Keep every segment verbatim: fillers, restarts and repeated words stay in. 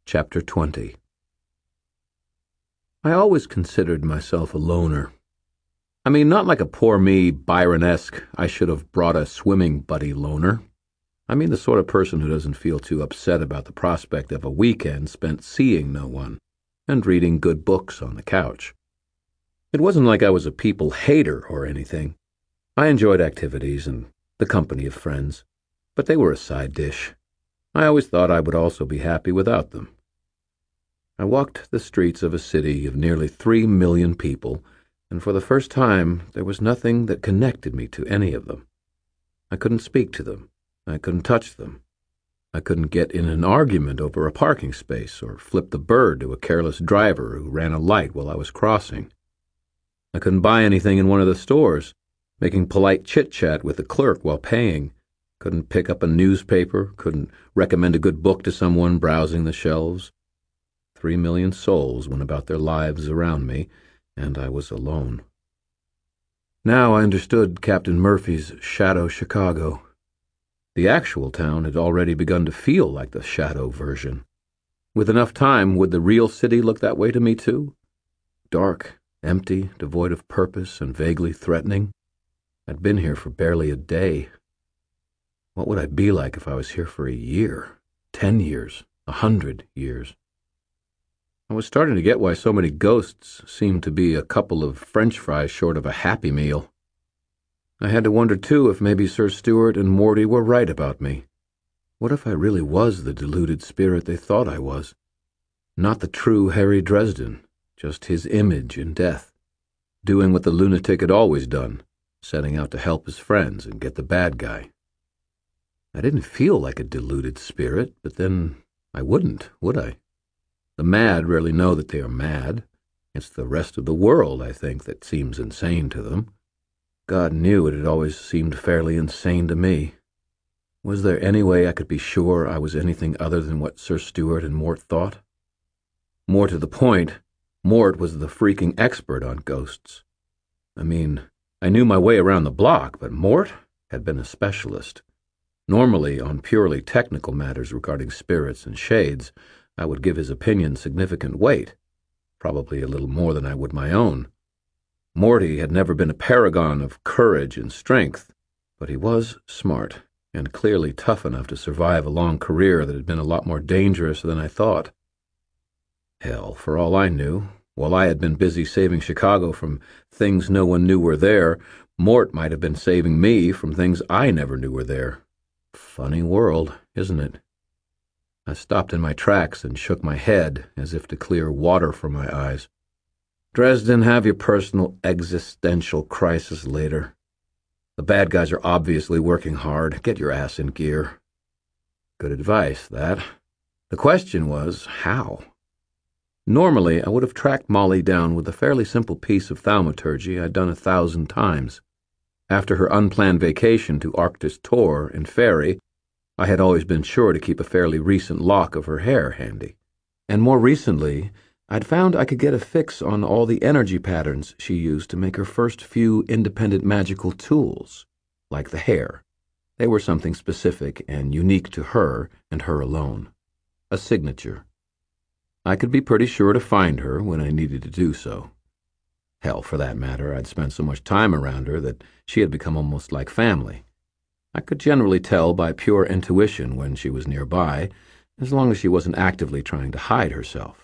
Chapter twenty. I always considered myself a loner. I mean, not like a poor me, Byron-esque, I should have brought a swimming buddy loner. I mean the sort of person who doesn't feel too upset about the prospect of a weekend spent seeing no one and reading good books on the couch. It wasn't like I was a people hater or anything. I enjoyed activities and the company of friends, but they were a side dish. I always thought I would also be happy without them. I walked the streets of a city of nearly three million people, and for the first time there was nothing that connected me to any of them. I couldn't speak to them. I couldn't touch them. I couldn't get in an argument over a parking space or flip the bird to a careless driver who ran a light while I was crossing. I couldn't buy anything in one of the stores, making polite chit-chat with the clerk while paying. Couldn't pick up a newspaper, couldn't recommend a good book to someone browsing the shelves. Three million souls went about their lives around me, and I was alone. Now I understood Captain Murphy's Shadow Chicago. The actual town had already begun to feel like the shadow version. With enough time, would the real city look that way to me too? Dark, empty, devoid of purpose, and vaguely threatening. I'd been here for barely a day. What would I be like if I was here for a year, ten years, a hundred years? I was starting to get why so many ghosts seemed to be a couple of French fries short of a Happy Meal. I had to wonder, too, if maybe Sir Stuart and Morty were right about me. What if I really was the deluded spirit they thought I was? Not the true Harry Dresden, just his image in death, doing what the lunatic had always done, setting out to help his friends and get the bad guy. I didn't feel like a deluded spirit, but then I wouldn't, would I? The mad rarely know that they are mad. It's the rest of the world, I think, that seems insane to them. God knew it had always seemed fairly insane to me. Was there any way I could be sure I was anything other than what Sir Stuart and Mort thought? More to the point, Mort was the freaking expert on ghosts. I mean, I knew my way around the block, but Mort had been a specialist. Normally, on purely technical matters regarding spirits and shades, I would give his opinion significant weight, probably a little more than I would my own. Morty had never been a paragon of courage and strength, but he was smart and clearly tough enough to survive a long career that had been a lot more dangerous than I thought. Hell, for all I knew, while I had been busy saving Chicago from things no one knew were there, Mort might have been saving me from things I never knew were there. Funny world, isn't it? I stopped in my tracks and shook my head as if to clear water from my eyes. Dresden, have your personal existential crisis later. The bad guys are obviously working hard. Get your ass in gear. Good advice, that. The question was, how? Normally, I would have tracked Molly down with a fairly simple piece of thaumaturgy I'd done a thousand times. After her unplanned vacation to Arctis Tor and Ferry, I had always been sure to keep a fairly recent lock of her hair handy. And more recently, I'd found I could get a fix on all the energy patterns she used to make her first few independent magical tools, like the hair. They were something specific and unique to her and her alone. A signature. I could be pretty sure to find her when I needed to do so. Hell, for that matter, I'd spent so much time around her that she had become almost like family. I could generally tell by pure intuition when she was nearby, as long as she wasn't actively trying to hide herself.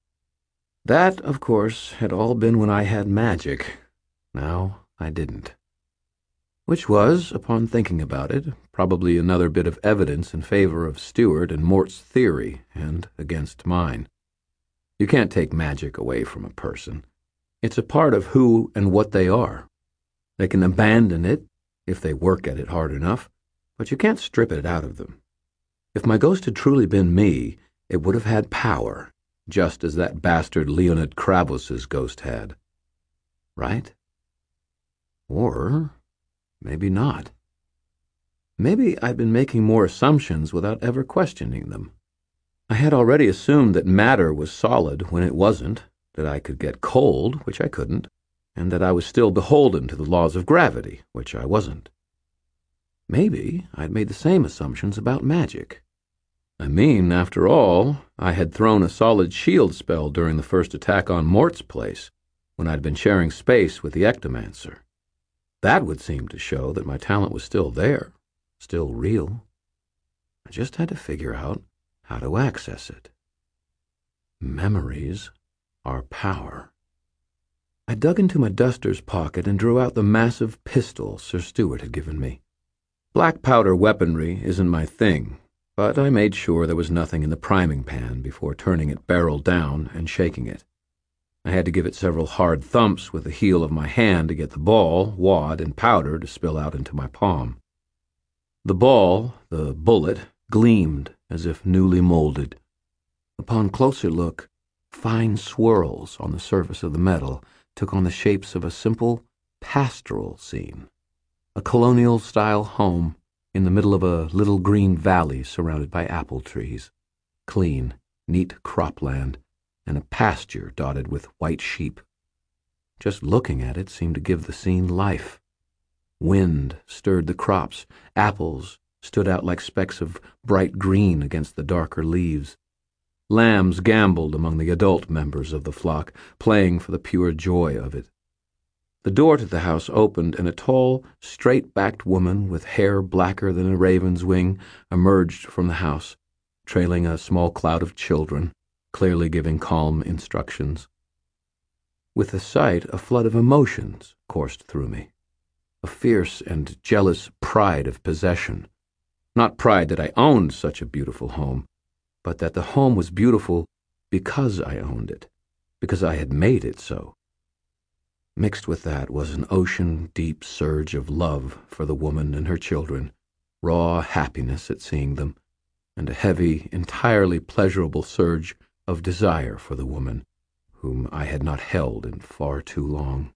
That, of course, had all been when I had magic. Now I didn't. Which was, upon thinking about it, probably another bit of evidence in favor of Stuart and Mort's theory and against mine. You can't take magic away from a person. It's a part of who and what they are. They can abandon it if they work at it hard enough, but you can't strip it out of them. If my ghost had truly been me, it would have had power, just as that bastard Leonid Kravos's ghost had. Right? Or maybe not. Maybe I'd been making more assumptions without ever questioning them. I had already assumed that matter was solid when it wasn't, that I could get cold, which I couldn't, and that I was still beholden to the laws of gravity, which I wasn't. Maybe I'd made the same assumptions about magic. I mean, after all, I had thrown a solid shield spell during the first attack on Mort's place, when I'd been sharing space with the Ectomancer. That would seem to show that my talent was still there, still real. I just had to figure out how to access it. Memories are power. I dug into my duster's pocket and drew out the massive pistol Sir Stuart had given me. Black powder weaponry isn't my thing, but I made sure there was nothing in the priming pan before turning it barrel down and shaking it. I had to give it several hard thumps with the heel of my hand to get the ball, wad, and powder to spill out into my palm. The ball, the bullet, gleamed as if newly molded. Upon closer look, fine swirls on the surface of the metal took on the shapes of a simple pastoral scene, a colonial-style home in the middle of a little green valley surrounded by apple trees, clean, neat cropland, and a pasture dotted with white sheep. Just looking at it seemed to give the scene life. Wind stirred the crops, apples stood out like specks of bright green against the darker leaves. Lambs gamboled among the adult members of the flock, playing for the pure joy of it. The door to the house opened, and a tall, straight-backed woman with hair blacker than a raven's wing emerged from the house, trailing a small cloud of children, clearly giving calm instructions. With the sight, a flood of emotions coursed through me, a fierce and jealous pride of possession. Not pride that I owned such a beautiful home, but that the home was beautiful because I owned it, because I had made it so. Mixed with that was an ocean-deep surge of love for the woman and her children, raw happiness at seeing them, and a heavy, entirely pleasurable surge of desire for the woman, whom I had not held in far too long.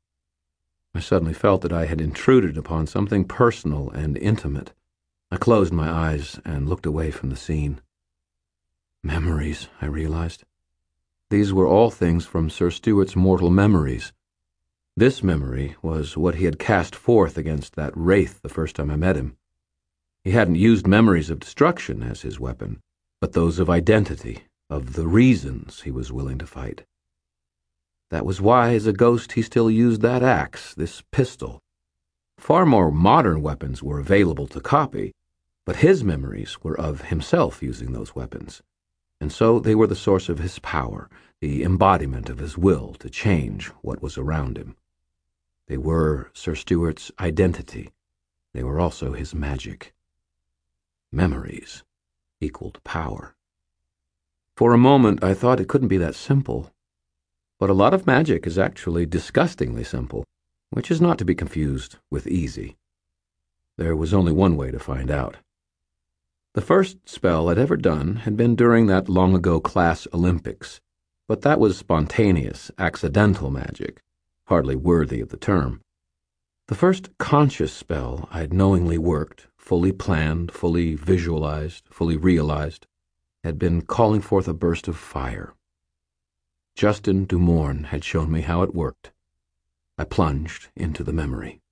I suddenly felt that I had intruded upon something personal and intimate. I closed my eyes and looked away from the scene. Memories, I realized. These were all things from Sir Stuart's mortal memories. This memory was what he had cast forth against that wraith the first time I met him. He hadn't used memories of destruction as his weapon, but those of identity, of the reasons he was willing to fight. That was why, as a ghost, he still used that axe, this pistol. Far more modern weapons were available to copy, but his memories were of himself using those weapons. And so they were the source of his power, the embodiment of his will to change what was around him. They were Sir Stuart's identity. They were also his magic. Memories equaled power. For a moment I thought it couldn't be that simple. But a lot of magic is actually disgustingly simple, which is not to be confused with easy. There was only one way to find out. The first spell I'd ever done had been during that long-ago class Olympics, but that was spontaneous, accidental magic, hardly worthy of the term. The first conscious spell I'd knowingly worked, fully planned, fully visualized, fully realized, had been calling forth a burst of fire. Justin Dumorne had shown me how it worked. I plunged into the memory.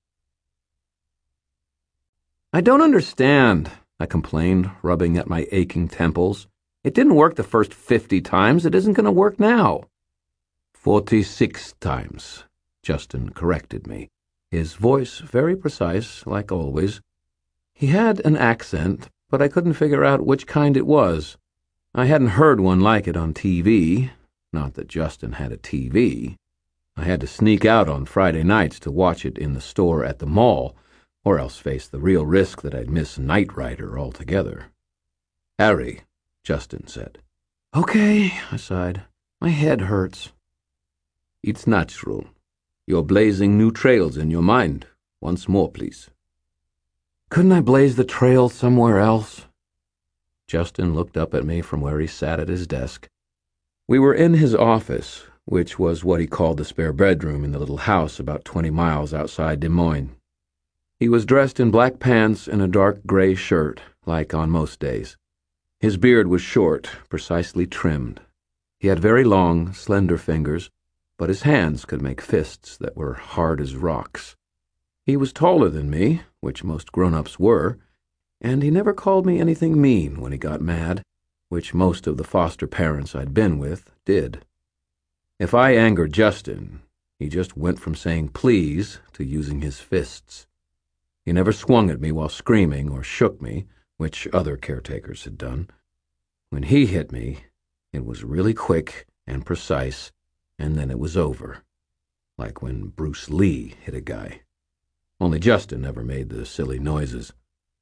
I don't understand, I complained, rubbing at my aching temples. It didn't work the first fifty times. It isn't going to work now. Forty-six times, Justin corrected me, his voice very precise, like always. He had an accent, but I couldn't figure out which kind it was. I hadn't heard one like it on T V. Not that Justin had a T V. I had to sneak out on Friday nights to watch it in the store at the mall, or else face the real risk that I'd miss Knight Rider altogether. Harry, Justin said. Okay, I sighed. My head hurts. It's natural. You're blazing new trails in your mind. Once more, please. Couldn't I blaze the trail somewhere else? Justin looked up at me from where he sat at his desk. We were in his office, which was what he called the spare bedroom in the little house about twenty miles outside Des Moines. He was dressed in black pants and a dark gray shirt, like on most days. His beard was short, precisely trimmed. He had very long, slender fingers, but his hands could make fists that were hard as rocks. He was taller than me, which most grown-ups were. And he never called me anything mean when he got mad, which most of the foster parents I'd been with did. If I angered Justin, he just went from saying please to using his fists. He never swung at me while screaming or shook me, which other caretakers had done. When he hit me, it was really quick and precise, and then it was over, like when Bruce Lee hit a guy. Only Justin never made the silly noises.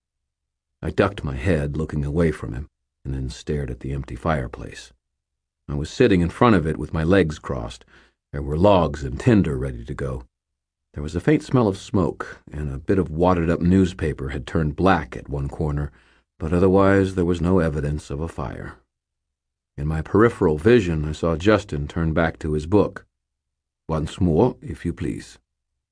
I ducked my head, looking away from him, and then stared at the empty fireplace. I was sitting in front of it with my legs crossed. There were logs and tinder ready to go. There was a faint smell of smoke, and a bit of wadded-up newspaper had turned black at one corner, but otherwise there was no evidence of a fire. In my peripheral vision, I saw Justin turn back to his book. "Once more, if you please."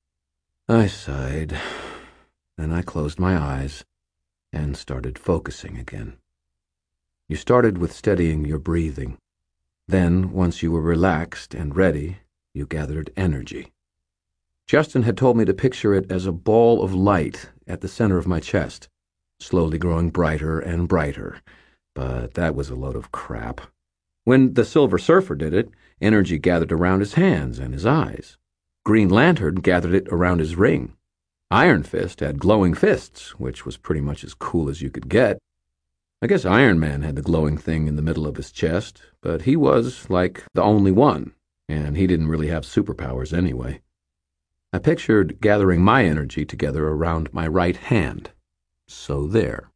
I sighed. Then I closed my eyes and started focusing again. You started with steadying your breathing. Then, once you were relaxed and ready, you gathered energy. Justin had told me to picture it as a ball of light at the center of my chest, slowly growing brighter and brighter, but that was a load of crap. When the Silver Surfer did it, energy gathered around his hands and his eyes. Green Lantern gathered it around his ring. Iron Fist had glowing fists, which was pretty much as cool as you could get. I guess Iron Man had the glowing thing in the middle of his chest, but he was, like, the only one, and he didn't really have superpowers anyway. I pictured gathering my energy together around my right hand. So there.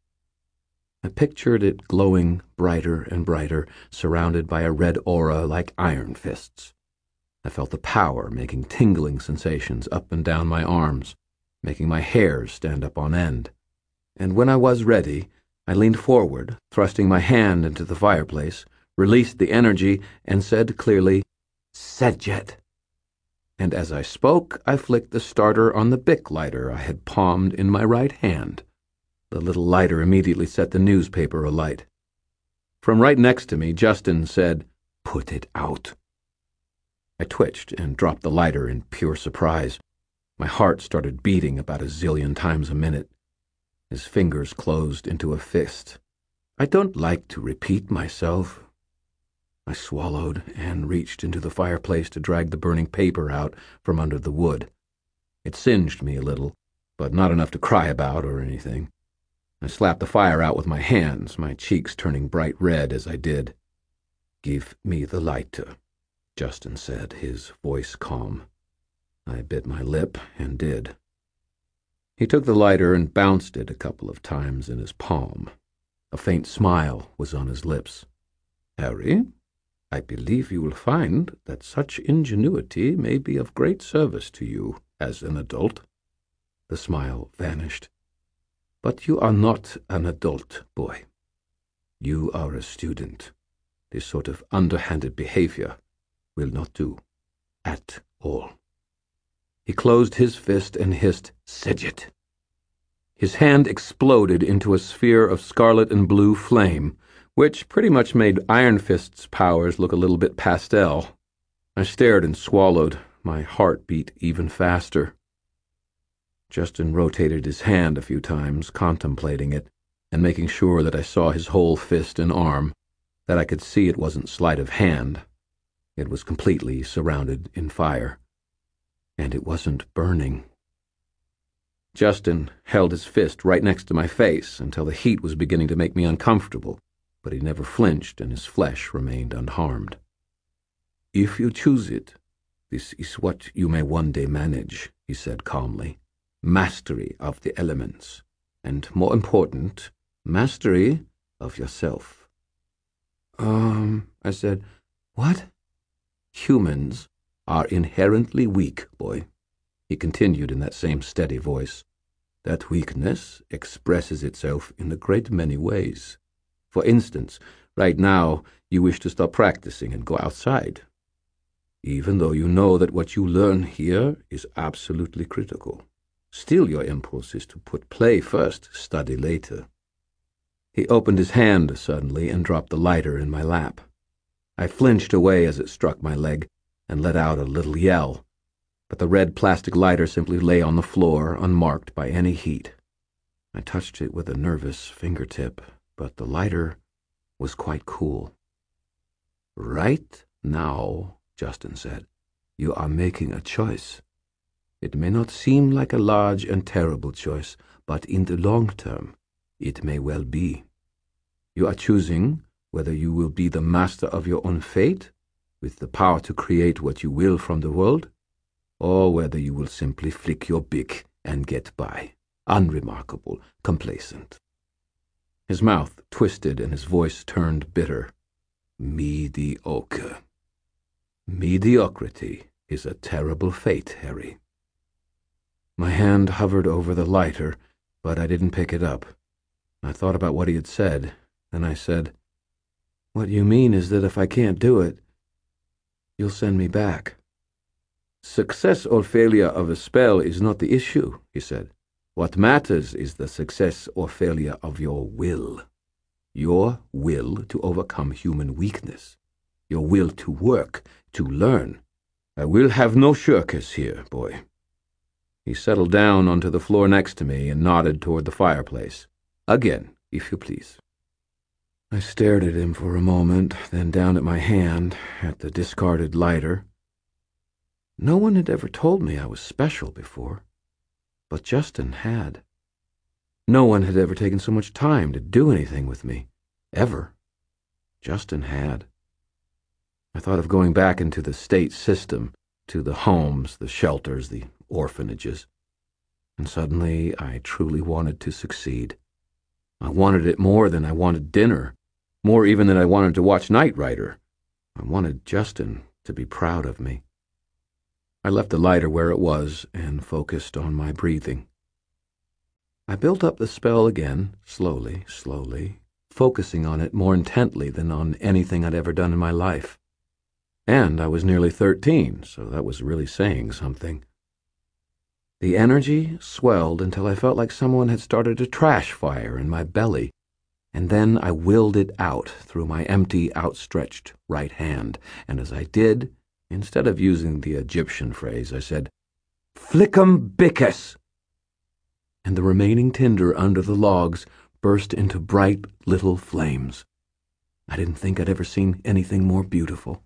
I pictured it glowing brighter and brighter, surrounded by a red aura like Iron Fist's. I felt the power making tingling sensations up and down my arms, making my hairs stand up on end. And when I was ready, I leaned forward, thrusting my hand into the fireplace, released the energy, and said clearly, "Sedget." And as I spoke, I flicked the starter on the Bic lighter I had palmed in my right hand. The little lighter immediately set the newspaper alight. From right next to me, Justin said, "Put it out." I twitched and dropped the lighter in pure surprise. My heart started beating about a zillion times a minute. His fingers closed into a fist. "I don't like to repeat myself." I swallowed and reached into the fireplace to drag the burning paper out from under the wood. It singed me a little, but not enough to cry about or anything. I slapped the fire out with my hands, my cheeks turning bright red as I did. "Give me the lighter," Justin said, his voice calm. I bit my lip and did. He took the lighter and bounced it a couple of times in his palm. A faint smile was on his lips. "Harry, I believe you will find that such ingenuity may be of great service to you as an adult." The smile vanished. "But you are not an adult, boy. You are a student. This sort of underhanded behavior will not do. At all." He closed his fist and hissed, "Sedget." His hand exploded into a sphere of scarlet and blue flame, which pretty much made Iron Fist's powers look a little bit pastel. I stared and swallowed. My heart beat even faster. Justin rotated his hand a few times, contemplating it, and making sure that I saw his whole fist and arm, that I could see it wasn't sleight of hand. It was completely surrounded in fire. And it wasn't burning. Justin held his fist right next to my face until the heat was beginning to make me uncomfortable, but he never flinched and his flesh remained unharmed. "If you choose it, this is what you may one day manage," he said calmly. "Mastery of the elements, and more important, mastery of yourself." Um, I said, "What?" "Humans are inherently weak, boy," he continued in that same steady voice. "That weakness expresses itself in a great many ways. For instance, right now you wish to stop practicing and go outside, even though you know that what you learn here is absolutely critical. Still your impulse is to put play first, study later." He opened his hand suddenly and dropped the lighter in my lap. I flinched away as it struck my leg and let out a little yell, but the red plastic lighter simply lay on the floor, unmarked by any heat. I touched it with a nervous fingertip, but the lighter was quite cool. "Right now," Justin said, "you are making a choice. It may not seem like a large and terrible choice, but in the long term, it may well be. You are choosing whether you will be the master of your own fate, with the power to create what you will from the world, or whether you will simply flick your beak and get by, unremarkable, complacent." His mouth twisted and his voice turned bitter. "Mediocre. Mediocrity is a terrible fate, Harry." My hand hovered over the lighter, but I didn't pick it up. I thought about what he had said, and I said, "What you mean is that if I can't do it, you'll send me back." "Success or failure of a spell is not the issue," he said. "What matters is the success or failure of your will. Your will to overcome human weakness. Your will to work, to learn. I will have no shirkers here, boy." He settled down onto the floor next to me and nodded toward the fireplace. "Again, if you please." I stared at him for a moment, then down at my hand, at the discarded lighter. No one had ever told me I was special before, but Justin had. No one had ever taken so much time to do anything with me, ever. Justin had. I thought of going back into the state system, to the homes, the shelters, the orphanages. And suddenly I truly wanted to succeed. I wanted it more than I wanted dinner, more even than I wanted to watch Knight Rider. I wanted Justin to be proud of me. I left the lighter where it was and focused on my breathing. I built up the spell again, slowly, slowly, focusing on it more intently than on anything I'd ever done in my life. And I was nearly thirteen, so that was really saying something. The energy swelled until I felt like someone had started a trash fire in my belly, and then I willed it out through my empty, outstretched right hand, and as I did, instead of using the Egyptian phrase, I said, "Flick'em Bickus!" And the remaining tinder under the logs burst into bright little flames. I didn't think I'd ever seen anything more beautiful.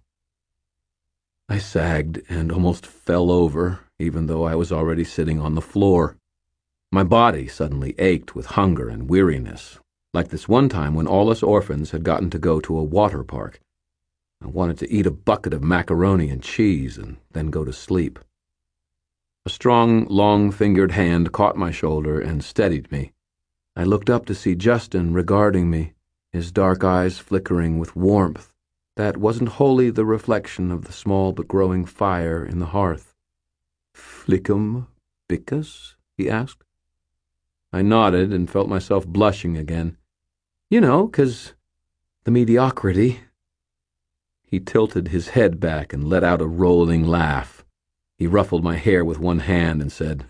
I sagged and almost fell over, even though I was already sitting on the floor. My body suddenly ached with hunger and weariness, like this one time when all us orphans had gotten to go to a water park. I wanted to eat a bucket of macaroni and cheese and then go to sleep. A strong, long-fingered hand caught my shoulder and steadied me. I looked up to see Justin regarding me, his dark eyes flickering with warmth that wasn't wholly the reflection of the small but growing fire in the hearth. "Flick'em Bickus?" he asked. I nodded and felt myself blushing again. "You know, 'cause the mediocrity." He tilted his head back and let out a rolling laugh. He ruffled my hair with one hand and said,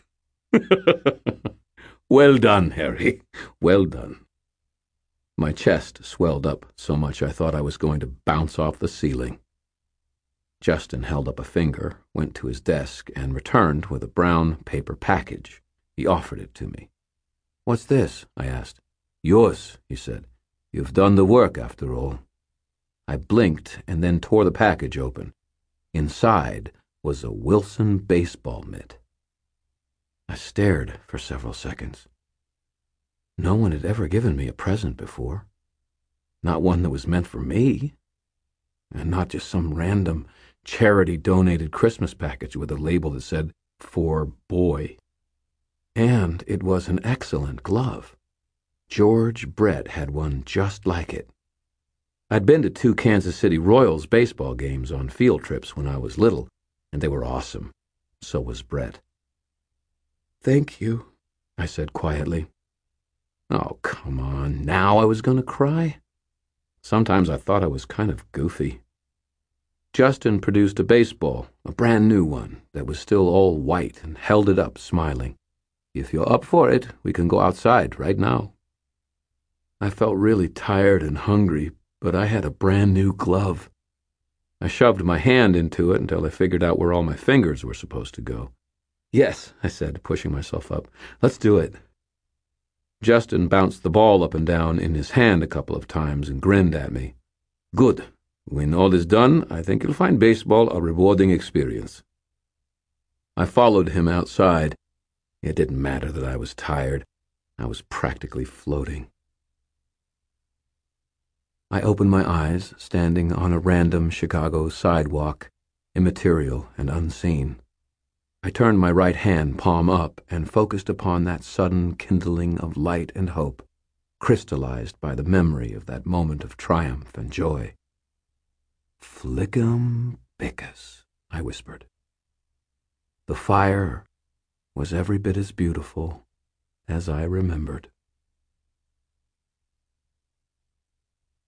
"Well done, Harry, well done." My chest swelled up so much I thought I was going to bounce off the ceiling. Justin held up a finger, went to his desk, and returned with a brown paper package. He offered it to me. "What's this?" I asked. "Yours," he said. "You've done the work, after all." I blinked and then tore the package open. Inside was a Wilson baseball mitt. I stared for several seconds. No one had ever given me a present before. Not one that was meant for me. And not just some random charity-donated Christmas package with a label that said, "For Boy." And it was an excellent glove. George Brett had one just like it. I'd been to two Kansas City Royals baseball games on field trips when I was little, and they were awesome. So was Brett. "Thank you," I said quietly. Oh, come on, now I was going to cry? Sometimes I thought I was kind of goofy. Justin produced a baseball, a brand new one, that was still all white, and held it up, smiling. "If you're up for it, we can go outside right now." I felt really tired and hungry, but I had a brand new glove. I shoved my hand into it until I figured out where all my fingers were supposed to go. "Yes," I said, pushing myself up. "Let's do it." Justin bounced the ball up and down in his hand a couple of times and grinned at me. Good. When all is done, I think you'll find baseball a rewarding experience. I followed him outside. It didn't matter that I was tired. I was practically floating. I opened my eyes, standing on a random Chicago sidewalk, immaterial and unseen. I turned my right hand palm up and focused upon that sudden kindling of light and hope, crystallized by the memory of that moment of triumph and joy. Flickum Pickus, I whispered. The fire was every bit as beautiful as I remembered.